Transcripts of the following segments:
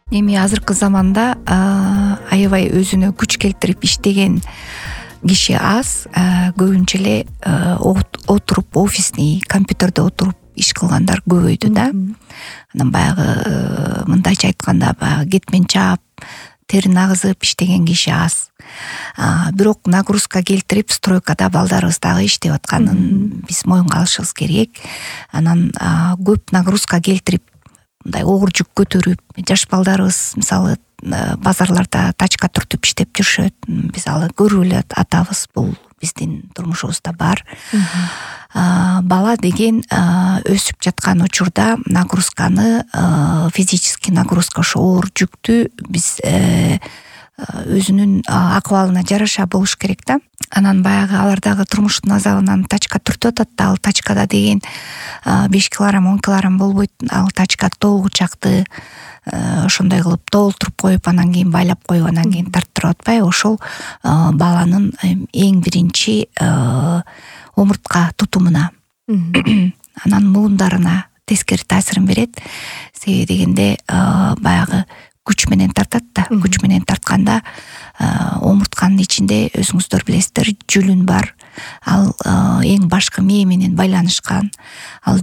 Эми азыркы заманда аябай өзүнө күч келтирип иштеген киши аз. Көбүнчө эле отуруп офисный компьютерде отуруп иш кылгандар көбөйдү да. Анан баягы мындайча айтканда баягы кетмен чаап, терин агызып иштеген киши аз. Бирок нагрузка келтирип стройкада балдарыбыз дагы иштеп атканын биз моюнга алышыбыз керек. Анан көп нагрузка келтирип мындай оор жүк көтөрүп, жаш балдарыбыз мисалы базарларда тачка түртүп иштеп жүрүшөт. Биз алы көрүп эле атабыз, бул биздин турмушубузда бар. Бала деген өсүп жаткан учурда нагрузканы, физический нагрузка, ошо оор жүктү биз өзүнүн акыбалына жараша болуш керек да. Анан баягы алардагы турмуштун азабынан тачка түртүп атат да, ал тачкада деген 5 килограмм 10 килограмм болбойт. Ал тачка толгучакты ошондой кылып толтуруп коюп, анан кийин байлап коюп, анан кийин тарттырып атпайбы, ошол баланын эң биринчи омуртка тутумуна анан муундарына тескери таасирин берет. Себеби дегенде баягы күч менен тартат да. Күч менен тартканда омуртканын ичинде өзүңүздөр билесиздер, жүлүн бар. Ал эң башкы мээ менен байланышкан. Ал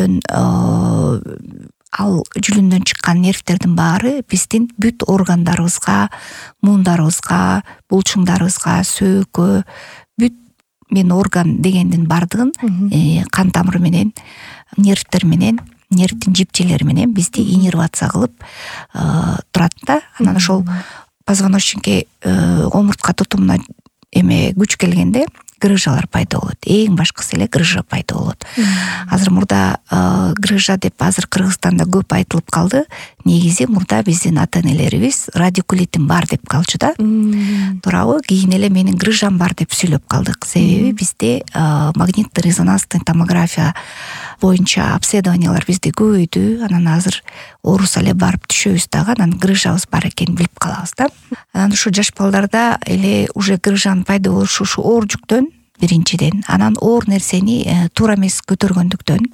жүлүндөн чыккан нервтердин баары биздин бүт органдарыбызга, муундарыбызга, булчуңдарыбызга, сөөгкө, бүт мен орган дегендин бардыгын кан тамыры менен, нервтер менен, нервтин жипчелери менен бизди иннервация кылып турат да. Анан ошол позвоночникке, омуртка тутумуна күч келгенде грыжалар пайда болот. Эң башкысы эле грыжа пайда болот. Азыр мурда грыжа деп азыр Кыргызстанда көп айтылып калды. Негизи мурда биздин ата-энелерибиз радикулитим бар деп калчу да. Туурабы? Кийин эле менин грыжам бар деп сүйлөп калдык. Себеби бизде магниттик резонанстын томография боюнча обследованиялар бизде көбөйдү. Анан азыр оорусо эле барып түшөбүз дагы, анан грыжабыз бар экенин билип калабыз да. Анан ушу жаш балдарда эле уже грыжанын пайда болушу ушу оор жүктөн биринчиден, анан оор нерсени туура эмес көтөргөндүктөн,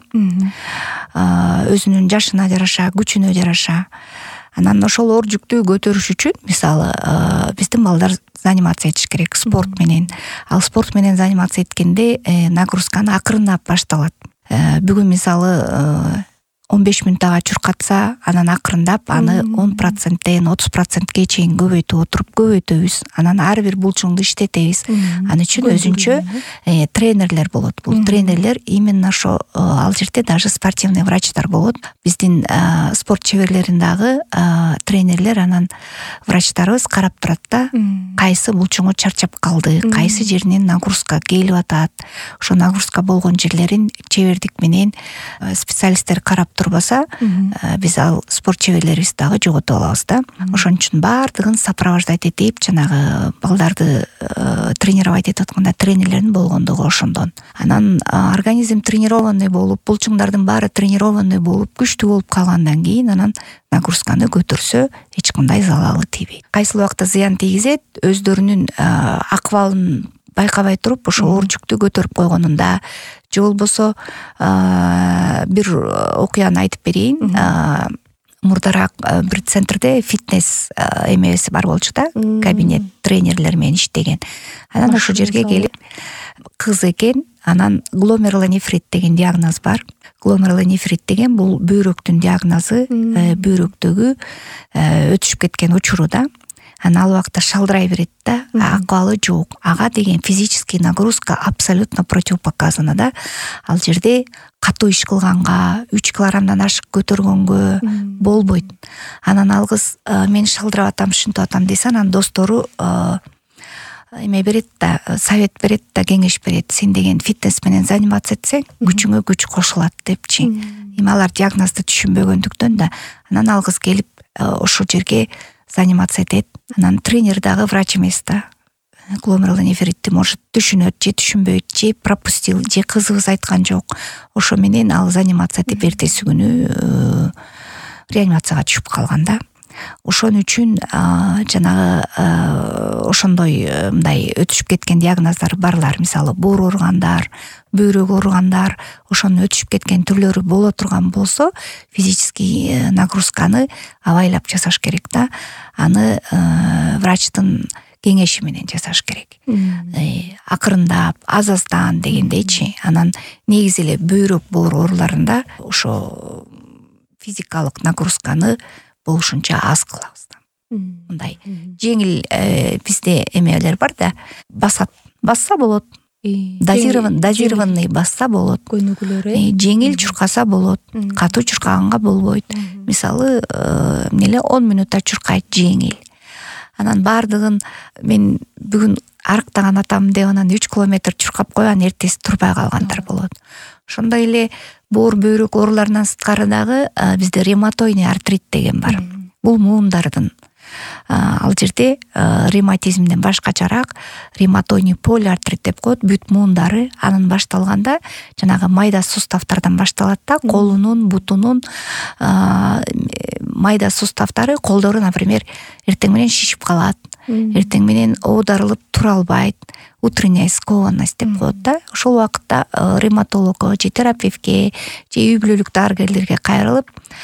өзүнүн жашына жараша, күчүнө жараша. Анан ошол оор жүктү көтөрүш үчүн мисалы биздин балдар занимация этиш керек спорт менен. Ал спорт менен занимация эткенде нагрузканы акырындап башталат. Бүгүн мисалы 15 мүнөт чуркатса, анан акырындап аны 10%-тен 30%ке чейин көбөйтөбүз. Анан ар бир булчуңду иштетебиз. Аны үчүн өзүнчө тренерлер болот. Бул тренерлер именно ошо ал жерде даже спортивный врачтар болот. Биздин спорт чеберлерин дагы тренерлер, анан врачтарыбыз карап турат да. Кайсы булчуңу чарчап калды, кайсы жеринен нагрузка келип атат. Ошо нагрузка болгон жерлерин чебердик менен специалисттер карап турбаса, биз ал спорт чеберлерибизди дагы жоготуп алабыз да. Ошон үчүн баардыгын сопровождать этип, жанагы балдарды тренировать этип атканда тренерлердин болгондугу ошондон. Анан организм тренированный болуп, булчуңдардын баары тренированный болуп, күчтүү болуп калгандан кийин анан нагрузканы көтөрсө эч кандай залалы тийбейт. Кайсыл убакта зыян тийгизет, өздөрүнүн акыбалын байкабай туруп ошо оор жүктү көтөрүп койгонунда, же болбосо бир окуяны айтып берейин. Мурдараак бир центрде фитнес эмеси бар болчу да, кабинет тренерлер менен иштеген. Анан ошол жерге келип, кыз экен, анан гломерулонефрит деген диагноз бар. Гломерулонефрит деген бул бөйрөктүн диагнозу, бөйрөктөгү өтүшүп кеткен учуру да. Анан ал убакта шалдырай берет да, акыбалы жок. Ага деген физический нагрузка абсолютно противопоказано да. Ал жерде катуу иш кылганга, 3 килограммдан ашык көтөргөнгө болбойт. Анан ал кыз мен шалдырап атам, ушинтип атам десе, анан достору берет да, совет берет да, кеңеш берет. Сен деген фитнес менен заниматься этсең, күчүңө күч кошулат депчи. Алар диагнозду түшүнбөгөндүктөн да. Анан ал кыз келип ошол жерге занимация этет. Анан тренер дагы врач эмес да. Гломерулонефритти может түшүнөт, же түшүнбөйт, же пропустил, же кызыбыз айткан жок. Ошо менен ал занимация этип эртеси күнү реанимацияга түшүп калган да. ошон үчүн жанагы ошондой мындай өтүшүп кеткен диагноздар барлар, мисалы боор ооругандар, бөйрөк ооругандар, ошонун өтүшүп кеткен түрлөрү боло турган болсо, физический нагрузканы абайлап жасаш керек да. Аны врачтын кеңеши менен жасаш керек. Акырындап, аз-аздан дегендейчи. Анан негизи эле бөйрөк боор ооруларында ошо физикалык нагрузканы болушунча аз кылабыз. Мындай жеңил бизде эмелер бар да, басса болот. Дозированный басса болот. Көнүгүүлөр жеңил чуркаса болот, катуу чуркаганга болбойт. Мисалы, 10 минутта чуркайт жеңил. Анан бардыгын мен бүгүн арыктаган атам деп анан 3 километр чуркап койган, эртеси турбай калгандар болот. Ошондой эле боор бөйрөк ооруларынан сырткары дагы бизде ревматойный артрит деген бар. Бул муундардын. Ал жерде ревматизмден башкачараак ревматойный полиартрит деп коет, бүт муундары. Анын башталганда жанагы майда суставтардан башталат да, колунун, бутунун майда суставтары, колдору, например, эртең менен шишип калат. Эртең менен оодарылып тура албайт. Утренняя скованность деп коет да. Ошол убакытта ревматологко же терапевтке же үй бүлөлүк дарыгерлерге кайрылып,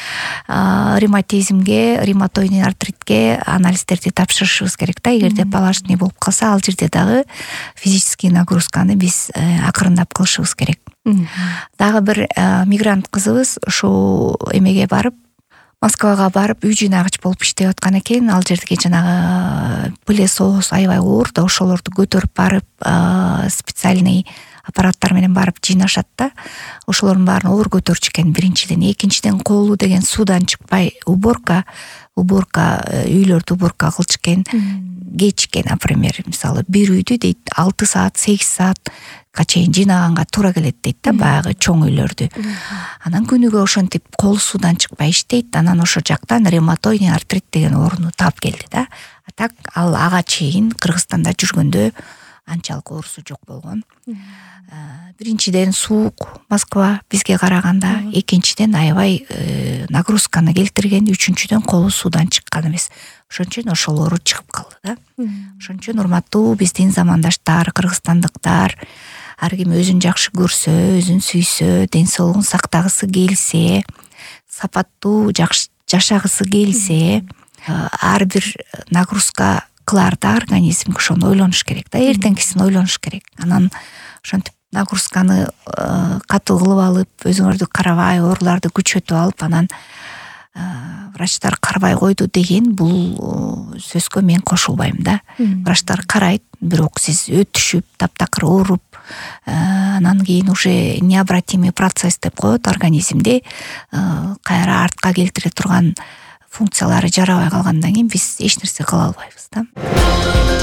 ревматизмге, ревматойный артритке анализдерди тапшырышыбыз керек да. Эгерде палашный болуп калса, ал жерде дагы физический нагрузканы биз акырындап кылышыбыз керек. Дагы бир мигрант кызыбыз ошо эмеге барып, Москвага барып, үй жыйнагыч болуп иштеп аткан экен. Ал жердеги жанагы пылесос аябай оор да, ошолорду көтөрүп барып, специальный аппараттар менен барып жыйнашат да. Ошолордун баарын оор көтөрчү экен биринчиден. Экинчиден, колу деген суудан чыкпай, уборка үйлөрдү уборка кылчу экен. Кечке, например, мисалы, бир үйдү дейт 6 саат, 8 саатка чейин жыйнаганга туура келет дейт да, баягы чоң үйлөрдү. Анан күнүгө ошентип кол суудан чыкпай иштейт. Анан ошо жактан ревматойный артрит деген ооруну таап келди да. Так ал ага чейин Кыргызстанда жүргөндө анчалык оорусу жок болгон. Биринчиден суук Москва бизге караганда, экинчиден аябай нагрузканы келтирген, үчүнчүдөн колу суудан чыккан эмес. Ошон үчүн ошол оору чыгып калды да. Ошон үчүн урматтуу биздин замандаштар, кыргызстандыктар, ар ким өзүн жакшы көрсө, өзүн сүйсө, ден соолугун сактагысы келсе, сапаттуу жашагысы келсе, ар бир нагрузка кылаарда организмге ошону ойлонуш керек да, эртеңкисин ойлонуш керек. Анан ошентип нагрузканы катуу кылып алып, өзүңөрдү карабай, ооруларды күчөтүп алып, анан врачтар карабай койду деген бул сөзгө мен кошулбайм да. Врачтар карайт, бирок сиз өтүшүп, таптакыр ооруп, анан кийин уже необратимый процесс деп коет, организмде кайра артка келтире турган функциялары жарабай калгандан кийин биз эч нерсе кыла албайбыз да.